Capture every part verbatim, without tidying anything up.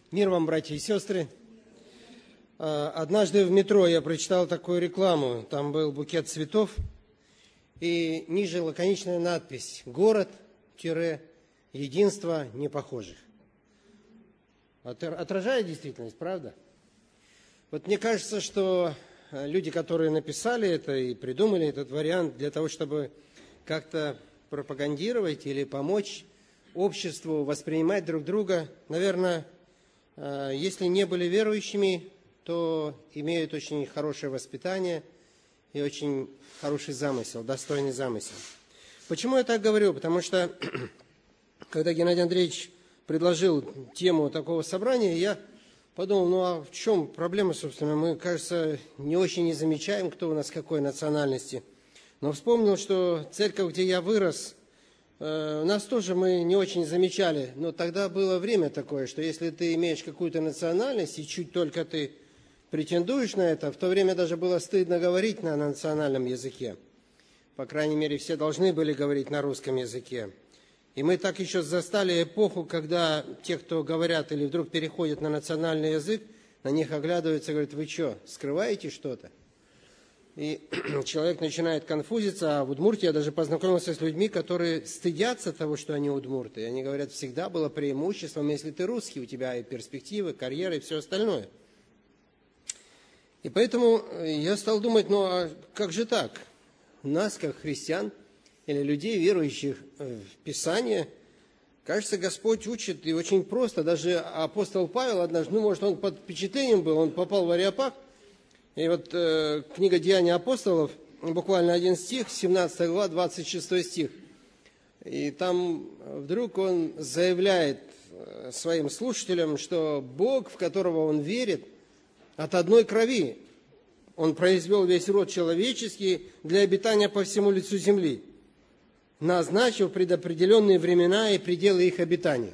Мир вам, братья и сестры. Однажды в метро я прочитал такую рекламу. Там был букет цветов, и ниже лаконичная надпись: «Город-единство непохожих». Отражает действительность, правда? Вот мне кажется, что люди, которые написали это и придумали этот вариант для того, чтобы как-то пропагандировать или помочь обществу воспринимать друг друга, наверное, если не были верующими, то имеют очень хорошее воспитание и очень хороший замысел, достойный замысел. Почему я так говорю? Потому что, когда Геннадий Андреевич предложил тему такого собрания, я подумал, ну а в чем проблема, собственно? Мы, кажется, не очень не замечаем, кто у нас какой национальности. Но вспомнил, что церковь, где я вырос, э, нас тоже мы не очень замечали. Но тогда было время такое, что если ты имеешь какую-то национальность, и чуть только ты претендуешь на это, в то время даже было стыдно говорить на национальном языке. По крайней мере, все должны были говорить на русском языке. И мы так еще застали эпоху, когда те, кто говорят или вдруг переходят на национальный язык, на них оглядываются и говорят: вы что, скрываете что-то? И человек начинает конфузиться, а в Удмуртии я даже познакомился с людьми, которые стыдятся того, что они удмурты. И они говорят, всегда было преимуществом, если ты русский, у тебя и перспективы, карьера и все остальное. И поэтому я стал думать, ну а как же так? Нас, как христиан или людей, верующих в Писание, кажется, Господь учит и очень просто. Даже апостол Павел однажды, ну может он под впечатлением был, он попал в Ареопаг. И вот э, книга «Деяния апостолов», буквально один стих, семнадцатая глава, двадцать шестой стих. И там вдруг он заявляет своим слушателям, что Бог, в которого он верит, от одной крови. Он произвел весь род человеческий для обитания по всему лицу земли, назначив предопределенные времена и пределы их обитания.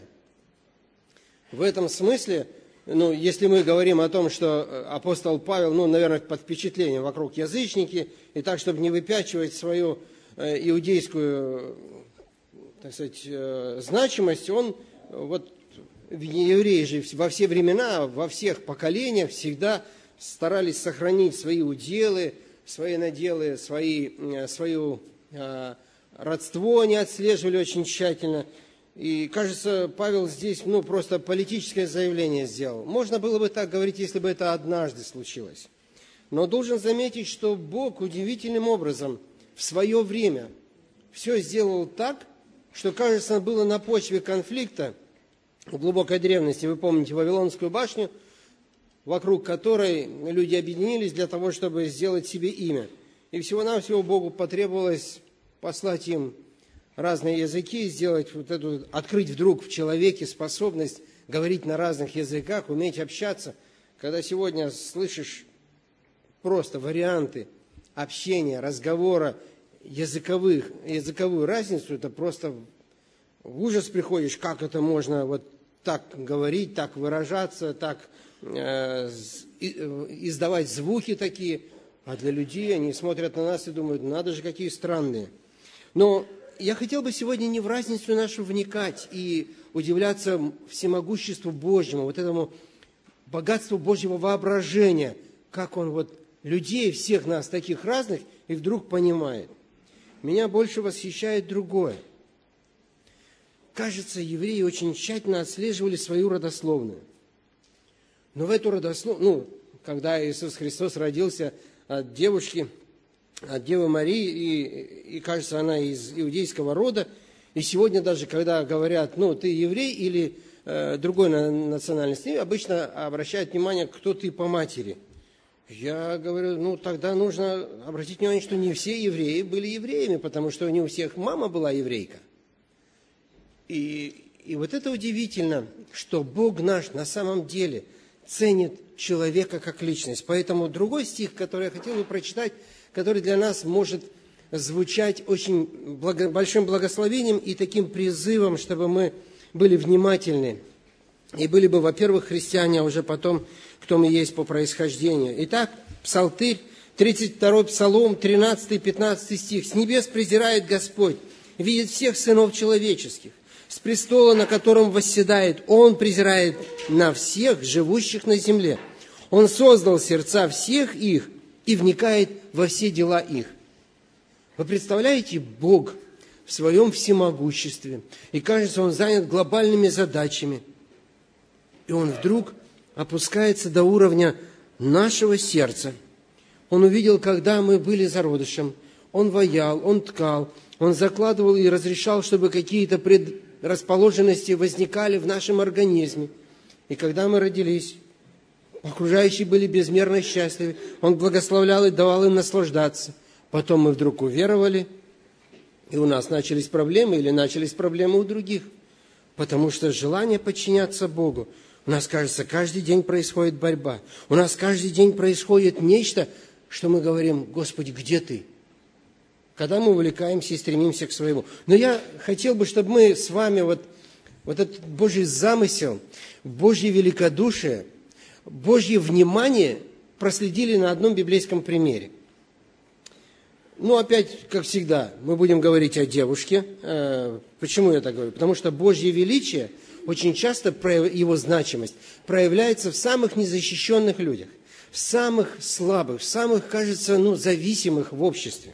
В этом смысле, ну, если мы говорим о том, что апостол Павел, ну, наверное, под впечатлением вокруг язычники, и так, чтобы не выпячивать свою иудейскую, так сказать, значимость, он, вот, евреи же во все времена, во всех поколениях всегда старались сохранить свои уделы, свои наделы, свои, свое родство они отслеживали очень тщательно. И, кажется, Павел здесь, ну, просто политическое заявление сделал. Можно было бы так говорить, если бы это однажды случилось. Но должен заметить, что Бог удивительным образом в свое время все сделал так, что, кажется, было на почве конфликта в глубокой древности. Вы помните Вавилонскую башню, вокруг которой люди объединились для того, чтобы сделать себе имя. И всего-навсего Богу потребовалось послать им разные языки, сделать вот эту, открыть вдруг в человеке способность говорить на разных языках, уметь общаться. Когда сегодня слышишь просто варианты общения, разговора языковых, языковую разницу, это просто в ужас приходишь, как это можно вот так говорить, так выражаться, так э, издавать звуки такие. А для людей они смотрят на нас и думают, надо же, какие странные. Но я хотел бы сегодня не в разницу нашу вникать и удивляться всемогуществу Божьему, вот этому богатству Божьего воображения, как Он вот людей, всех нас таких разных, и вдруг понимает. Меня больше восхищает другое. Кажется, евреи очень тщательно отслеживали свою родословную. Но в эту родословную, ну, когда Иисус Христос родился от девушки, от Девы Марии, и, и, кажется, она из иудейского рода, и сегодня даже, когда говорят, ну, ты еврей или э, другой национальности, обычно обращают внимание, кто ты по матери. Я говорю, ну, тогда нужно обратить внимание, что не все евреи были евреями, потому что не у всех мама была еврейка. И, и вот это удивительно, что Бог наш на самом деле ценит человека как личность. Поэтому другой стих, который я хотел бы прочитать, который для нас может звучать очень благо, большим благословением и таким призывом, чтобы мы были внимательны и были бы, во-первых, христиане, а уже потом, кто мы есть по происхождению. Итак, Псалтырь, тридцать второй Псалом, тринадцатый-пятнадцатый стих. «С небес презирает Господь, видит всех сынов человеческих. С престола, на котором восседает, Он презирает на всех, живущих на земле. Он создал сердца всех их и вникает во все дела их. Вы представляете, Бог в своем всемогуществе, и кажется, Он занят глобальными задачами, и Он вдруг опускается до уровня нашего сердца. Он увидел, когда мы были зародышем, Он ваял, Он ткал, Он закладывал и разрешал, чтобы какие-то предрасположенности возникали в нашем организме. И когда мы родились, окружающие были безмерно счастливы, Он благословлял и давал им наслаждаться. Потом мы вдруг уверовали, и у нас начались проблемы, или начались проблемы у других, потому что желание подчиняться Богу. У нас, кажется, каждый день происходит борьба. У нас каждый день происходит нечто, что мы говорим: Господи, где Ты? Когда мы увлекаемся и стремимся к своему. Но я хотел бы, чтобы мы с вами вот, вот этот Божий замысел, Божье великодушие, Божье внимание проследили на одном библейском примере. Ну, опять, как всегда, мы будем говорить о девушке. Почему я так говорю? Потому что Божье величие, очень часто его значимость проявляется в самых незащищенных людях, в самых слабых, в самых, кажется, ну, зависимых в обществе.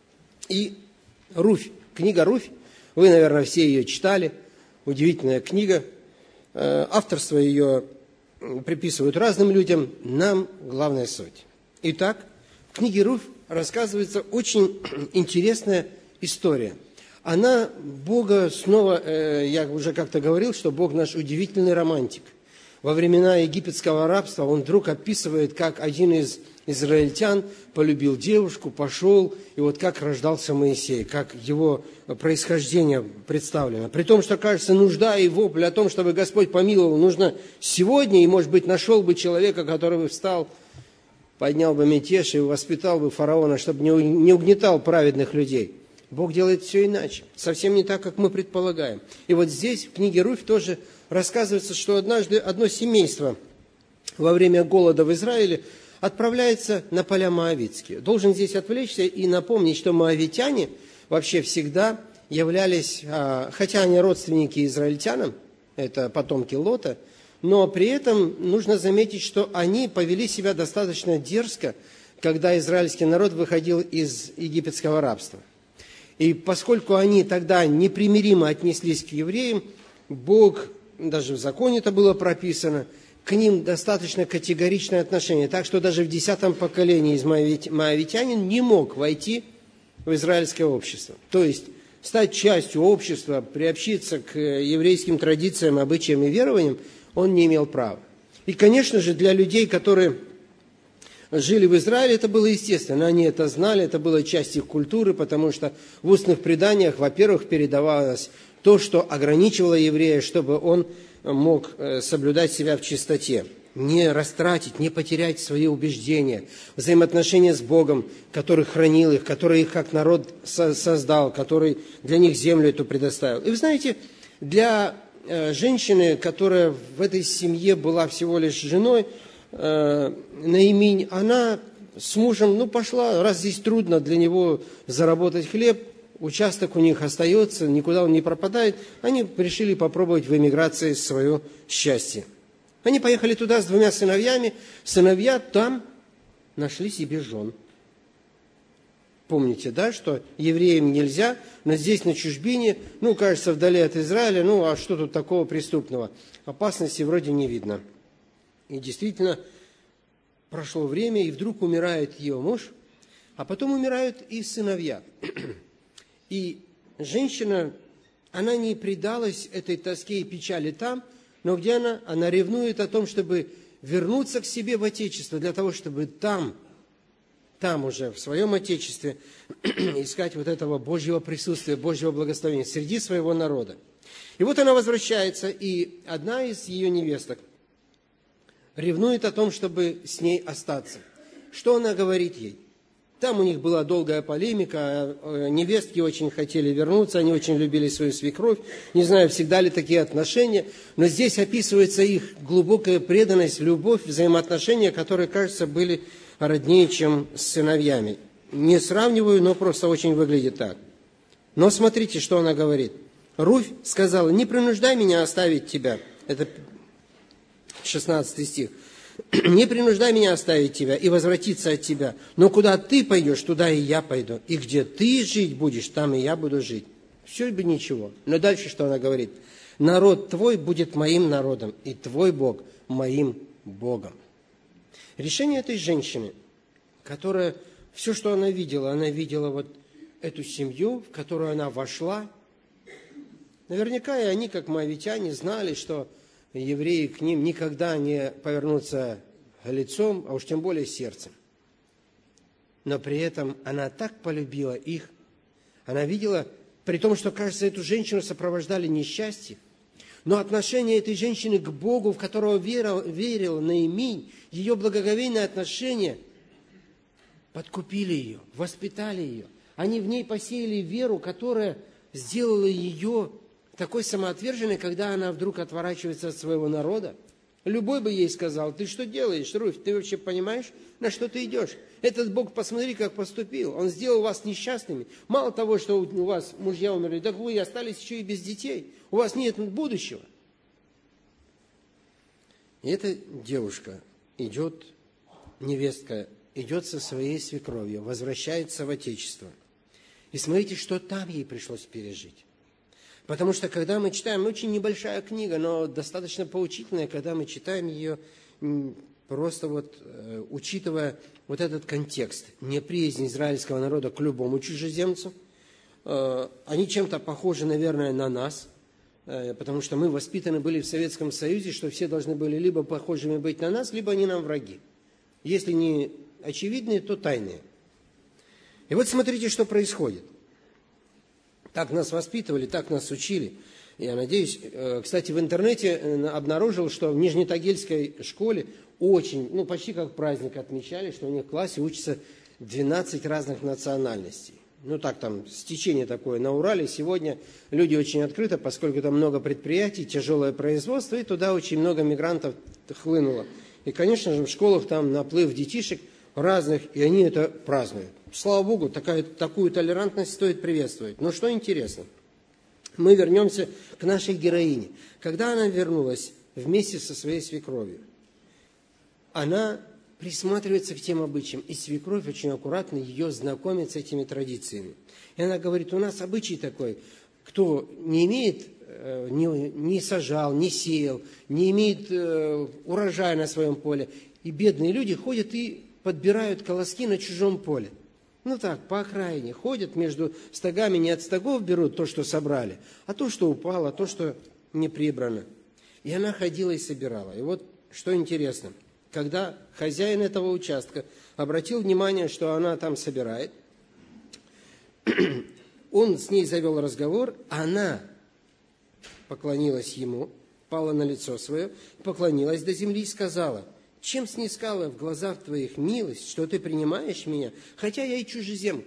И Руфь, книга Руфь, вы, наверное, все ее читали, удивительная книга. Авторство ее приписывают разным людям, нам главная суть. Итак, в книге Руфь рассказывается очень интересная история. Она Бога снова, я уже как-то говорил, что Бог наш удивительный романтик. Во времена египетского рабства Он вдруг описывает, как один из израильтян полюбил девушку, пошел, и вот как рождался Моисей, как его происхождение представлено. При том, что, кажется, нужда и вопль о том, чтобы Господь помиловал, нужно сегодня, и, может быть, нашел бы человека, который бы встал, поднял бы мятеж и воспитал бы фараона, чтобы не угнетал праведных людей. Бог делает все иначе, совсем не так, как мы предполагаем. И вот здесь, в книге Руфь, тоже рассказывается, что однажды одно семейство во время голода в Израиле отправляется на поля моавитские. Должен здесь отвлечься и напомнить, что моавитяне вообще всегда являлись, хотя они родственники израильтянам, это потомки Лота, но при этом нужно заметить, что они повели себя достаточно дерзко, когда израильский народ выходил из египетского рабства. И поскольку они тогда непримиримо отнеслись к евреям, Бог, даже в законе это было прописано, к ним достаточно категоричное отношение. Так что даже в десятом поколении из моавитянин не мог войти в израильское общество. То есть стать частью общества, приобщиться к еврейским традициям, обычаям и верованиям он не имел права. И, конечно же, для людей, которые жили в Израиле, это было естественно. Они это знали, это было часть их культуры, потому что в устных преданиях, во-первых, передавалось то, что ограничивало еврея, чтобы он мог соблюдать себя в чистоте, не растратить, не потерять свои убеждения, взаимоотношения с Богом, который хранил их, который их как народ создал, который для них землю эту предоставил. И вы знаете, для женщины, которая в этой семье была всего лишь женой, Наиминь, она с мужем, ну, пошла, раз здесь трудно для него заработать хлеб, участок у них остается, никуда он не пропадает, они решили попробовать в эмиграции свое счастье. Они поехали туда с двумя сыновьями, сыновья там нашли себе жен. Помните, да, что евреям нельзя, но здесь на чужбине, ну, кажется, вдали от Израиля, ну, а что тут такого преступного? Опасности вроде не видно. И действительно, прошло время, и вдруг умирает ее муж, а потом умирают и сыновья. И женщина, она не предалась этой тоске и печали там, но где она? Она ревнует о том, чтобы вернуться к себе в Отечество, для того, чтобы там, там уже, в своем Отечестве, искать вот этого Божьего присутствия, Божьего благословения среди своего народа. И вот она возвращается, и одна из ее невесток ревнует о том, чтобы с ней остаться. Что она говорит ей? Там у них была долгая полемика, невестки очень хотели вернуться, они очень любили свою свекровь. Не знаю, всегда ли такие отношения, но здесь описывается их глубокая преданность, любовь, взаимоотношения, которые, кажется, были роднее, чем с сыновьями. Не сравниваю, но просто очень выглядит так. Но смотрите, что она говорит. Руфь сказала: не принуждай меня оставить тебя. Это шестнадцатый стих. Не принуждай меня оставить тебя и возвратиться от тебя. Но куда ты пойдешь, туда и я пойду. И где ты жить будешь, там и я буду жить. Все бы ничего. Но дальше что она говорит? Народ твой будет моим народом, и твой Бог моим Богом. Решение этой женщины, которая все, что она видела, она видела вот эту семью, в которую она вошла. Наверняка и они, как моавитяне, знали, что евреи к ним никогда не повернутся лицом, а уж тем более сердцем. Но при этом она так полюбила их, она видела, при том, что, кажется, эту женщину сопровождали несчастье, но отношение этой женщины к Богу, в которого верил, верил Наиминь, ее благоговейное отношение подкупили ее, воспитали ее. Они в ней посеяли веру, которая сделала ее такой самоотверженной, когда она вдруг отворачивается от своего народа. Любой бы ей сказал: ты что делаешь, Руфь, ты вообще понимаешь, на что ты идешь? Этот Бог, посмотри, как поступил. Он сделал вас несчастными. Мало того, что у вас мужья умерли, так вы остались еще и без детей. У вас нет будущего. И эта девушка идет, невестка, идет со своей свекровью, возвращается в Отечество. И смотрите, что там ей пришлось пережить. Потому что, когда мы читаем, очень небольшая книга, но достаточно поучительная, когда мы читаем ее, просто вот э, учитывая вот этот контекст, неприязнь израильского народа к любому чужеземцу, э, они чем-то похожи, наверное, на нас, э, потому что мы воспитаны были в Советском Союзе, что все должны были либо похожими быть на нас, либо они нам враги. Если не очевидные, то тайные. И вот смотрите, что происходит. Так нас воспитывали, так нас учили. Я надеюсь, кстати, в интернете обнаружил, что в Нижнетагильской школе очень, ну, почти как праздник отмечали, что у них в классе учатся двенадцать разных национальностей. Ну, так там, стечение такое на Урале. Сегодня люди очень открыты, поскольку там много предприятий, тяжелое производство, и туда очень много мигрантов хлынуло. И, конечно же, в школах там наплыв детишек разных, и они это празднуют. Слава Богу, такая, такую толерантность стоит приветствовать. Но что интересно, мы вернемся к нашей героине. Когда она вернулась вместе со своей свекровью, она присматривается к тем обычаям, и свекровь очень аккуратно ее знакомит с этими традициями. И она говорит: у нас обычай такой, кто не имеет, не, не сажал, не сеял, не имеет э, урожая на своем поле, и бедные люди ходят и подбирают колоски на чужом поле. Ну так, по окраине ходят между стогами, не от стогов берут то, что собрали, а то, что упало, то, что не прибрано. И она ходила и собирала. И вот что интересно, когда хозяин этого участка обратил внимание, что она там собирает, он с ней завел разговор, она поклонилась ему, пала на лицо свое, поклонилась до земли и сказала: чем снискала в глазах твоих милость, что ты принимаешь меня, хотя я и чужеземка?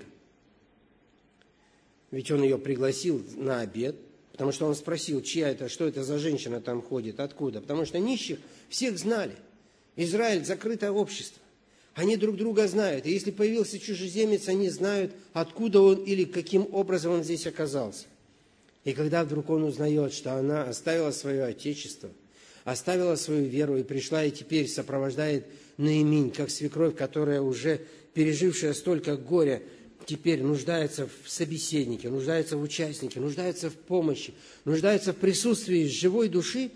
Ведь он ее пригласил на обед, потому что он спросил, чья это, что это за женщина там ходит, откуда. Потому что нищих всех знали. Израиль – закрытое общество. Они друг друга знают. И если появился чужеземец, они знают, откуда он или каким образом он здесь оказался. И когда вдруг он узнает, что она оставила свое отечество, оставила свою веру и пришла, и теперь сопровождает Наиминь, как свекровь, которая уже пережившая столько горя, теперь нуждается в собеседнике, нуждается в участнике, нуждается в помощи, нуждается в присутствии живой души,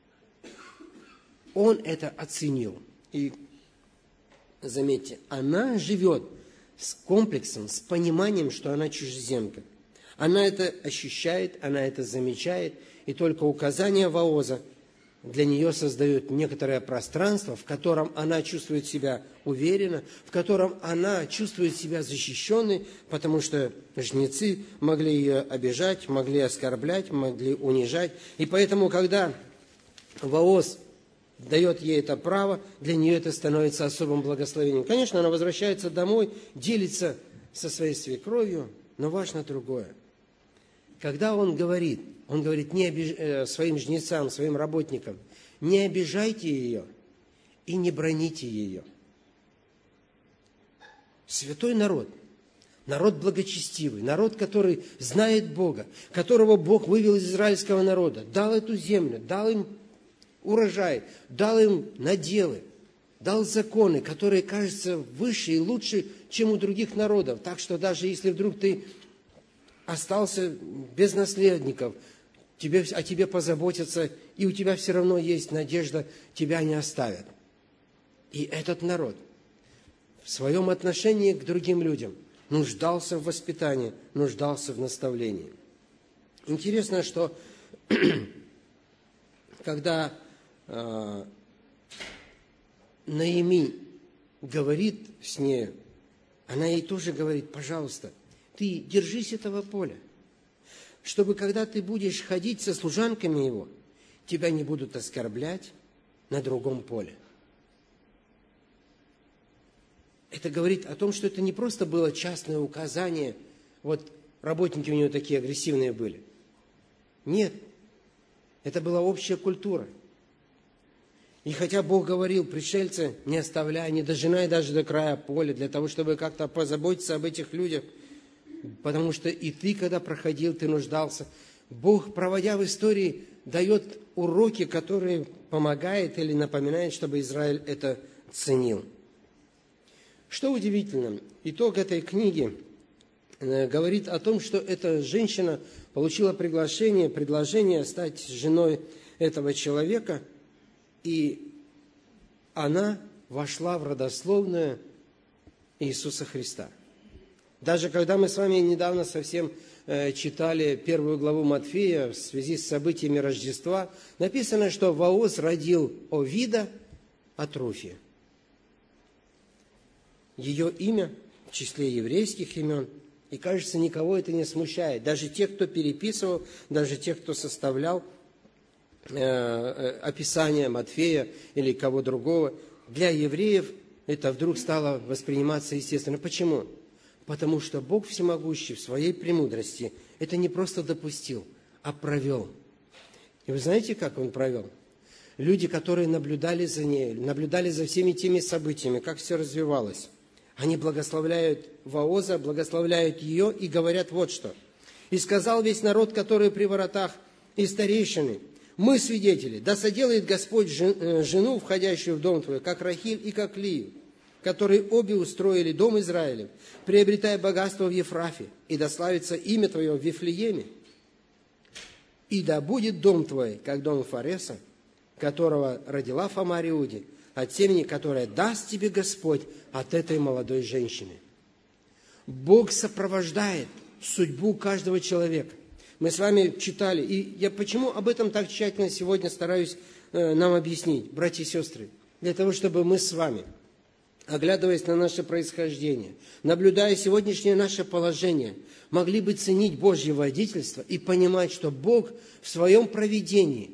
он это оценил. И заметьте, она живет с комплексом, с пониманием, что она чужеземка. Она это ощущает, она это замечает, и только указание Вооза для нее создает некоторое пространство, в котором она чувствует себя уверенно, в котором она чувствует себя защищенной, потому что жнецы могли ее обижать, могли оскорблять, могли унижать. И поэтому, когда Вооз дает ей это право, для нее это становится особым благословением. Конечно, она возвращается домой, делится со своей свекровью, но важно другое. Когда он говорит, он говорит не обиж... э, своим жнецам, своим работникам, не обижайте ее и не браните ее. Святой народ, Народ благочестивый, народ, который знает Бога, которого Бог вывел из израильского народа, дал эту землю, дал им урожай, дал им наделы, дал законы, которые кажутся выше и лучше, чем у других народов. Так что даже если вдруг ты остался без наследников, тебе, о тебе позаботятся, и у тебя все равно есть надежда, тебя не оставят. И этот народ в своем отношении к другим людям нуждался в воспитании, нуждался в наставлении. Интересно, что когда э, Наими говорит с ней, она ей тоже говорит: пожалуйста, ты держись этого поля, чтобы когда ты будешь ходить со служанками его, тебя не будут оскорблять на другом поле. Это говорит о том, что это не просто было частное указание, вот работники у него такие агрессивные были. Нет, это была общая культура. И хотя Бог говорил: пришельца не оставляй, не дожинай даже до края поля, для того, чтобы как-то позаботиться об этих людях, потому что и ты, когда проходил, ты нуждался. Бог, проводя в истории, дает уроки, которые помогают или напоминают, чтобы Израиль это ценил. Что удивительно, итог этой книги говорит о том, что эта женщина получила приглашение, предложение стать женой этого человека, и она вошла в родословную Иисуса Христа. Даже когда мы с вами недавно совсем читали первую главу Матфея в связи с событиями Рождества, написано, что Вооз родил Овида от Руфи. Ее имя в числе еврейских имен, и, кажется, никого это не смущает. Даже тех, кто переписывал, даже тех, кто составлял э, описание Матфея или кого другого, для евреев это вдруг стало восприниматься естественно. Почему? Потому что Бог Всемогущий в своей премудрости это не просто допустил, а провел. И вы знаете, как Он провел? Люди, которые наблюдали за ней, наблюдали за всеми теми событиями, как все развивалось, они благословляют Вооза, благословляют ее и говорят вот что. «И сказал весь народ, который при воротах, и старейшины, мы свидетели, да соделает Господь жену, входящую в дом твой, как Рахиль и как Лию, которые обе устроили дом Израилев, приобретая богатство в Ефрафе, и да славится имя твое в Вифлееме. И да будет дом твой, как дом Фареса, которого родила Фома Иуде, от семени, которое даст тебе Господь от этой молодой женщины». Бог сопровождает судьбу каждого человека. Мы с вами читали, и я почему об этом так тщательно сегодня стараюсь э, нам объяснить, братья и сестры, для того, чтобы мы с вами, оглядываясь на наше происхождение, наблюдая сегодняшнее наше положение, могли бы ценить Божье водительство и понимать, что Бог в своем провидении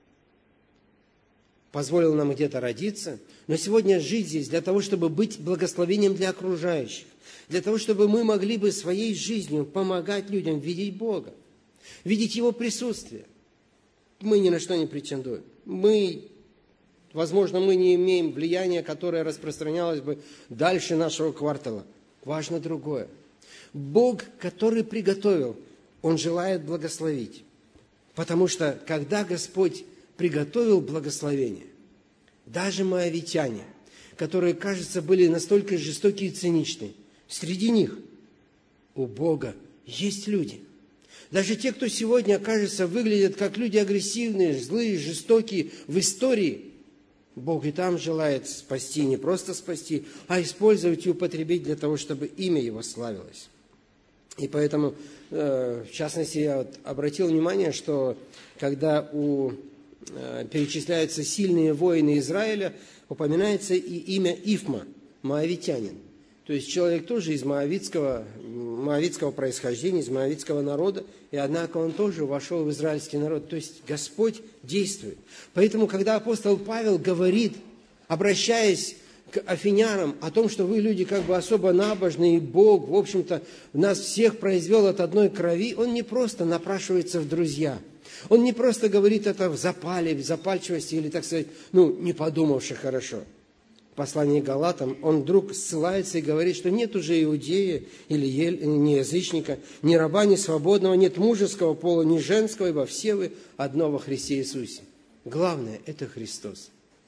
позволил нам где-то родиться, но сегодня жить здесь для того, чтобы быть благословением для окружающих, для того, чтобы мы могли бы своей жизнью помогать людям видеть Бога, видеть Его присутствие. Мы ни на что не претендуем. Мы, возможно, мы не имеем влияния, которое распространялось бы дальше нашего квартала. Важно другое. Бог, который приготовил, Он желает благословить. Потому что, когда Господь приготовил благословение, даже моавитяне, которые, кажется, были настолько жестокие и циничны, среди них у Бога есть люди. Даже те, кто сегодня, кажется, выглядят как люди агрессивные, злые, жестокие в истории, Бог и там желает спасти, не просто спасти, а использовать и употребить для того, чтобы имя Его славилось. И поэтому, в частности, я вот обратил внимание, что когда у перечисляются сильные воины Израиля, упоминается и имя Ифма, моавитянин. То есть человек тоже из моавитского, моавитского происхождения, из моавитского народа, и однако он тоже вошел в израильский народ. То есть Господь действует. Поэтому, когда апостол Павел говорит, обращаясь к афинянам о том, что вы люди как бы особо набожные, и Бог, в общем-то, нас всех произвел от одной крови, он не просто напрашивается в друзья. Он не просто говорит это в запале, в запальчивости или, так сказать, ну, не подумавши хорошо. послании к Галатам, он вдруг ссылается и говорит, что нет уже иудея или не язычника, ни раба, ни свободного, нет мужеского пола, ни женского, ибо все вы одно во Христе Иисусе. Главное – это Христос.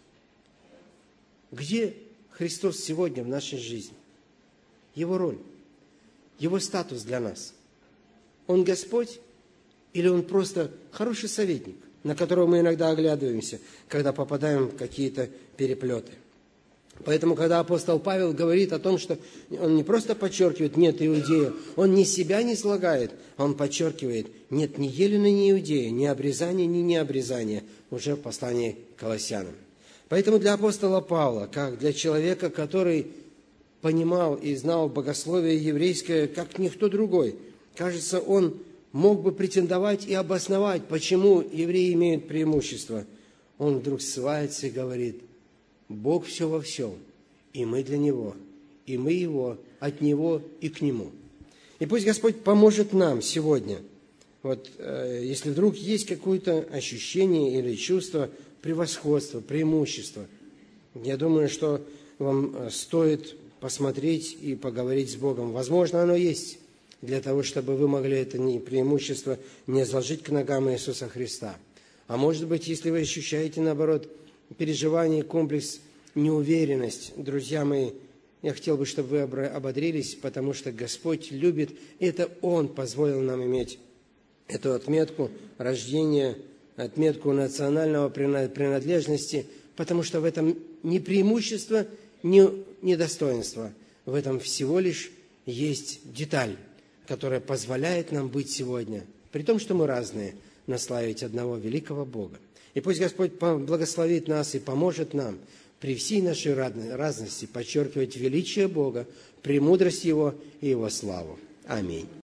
Где Христос сегодня в нашей жизни? Его роль, Его статус для нас. Он Господь или Он просто хороший советник, на которого мы иногда оглядываемся, когда попадаем в какие-то переплеты? Поэтому, когда апостол Павел говорит о том, что он не просто подчеркивает «нет иудея», он не себя не слагает, а он подчеркивает «нет ни елена, ни иудея, ни обрезания, ни необрезания», уже в послании к Колоссянам. Поэтому для апостола Павла, как для человека, который понимал и знал богословие еврейское, как никто другой, кажется, он мог бы претендовать и обосновать, почему евреи имеют преимущество. Он вдруг ссылается и говорит: Бог все во всем, и мы для Него, и мы Его, от Него и к Нему. И пусть Господь поможет нам сегодня, вот, э, если вдруг есть какое-то ощущение или чувство превосходства, преимущества, я думаю, что вам стоит посмотреть и поговорить с Богом. Возможно, оно есть, для того, чтобы вы могли это преимущество не изложить к ногам Иисуса Христа. А может быть, если вы ощущаете, наоборот, переживание, комплекс, неуверенность, друзья мои, я хотел бы, чтобы вы ободрились, потому что Господь любит, это Он позволил нам иметь эту отметку рождения, отметку национального принадлежности, потому что в этом не преимущество, не недостоинство, в этом всего лишь есть деталь, которая позволяет нам быть сегодня, при том, что мы разные, наславить одного великого Бога. И пусть Господь благословит нас и поможет нам при всей нашей разности подчеркивать величие Бога, премудрость Его и Его славу. Аминь.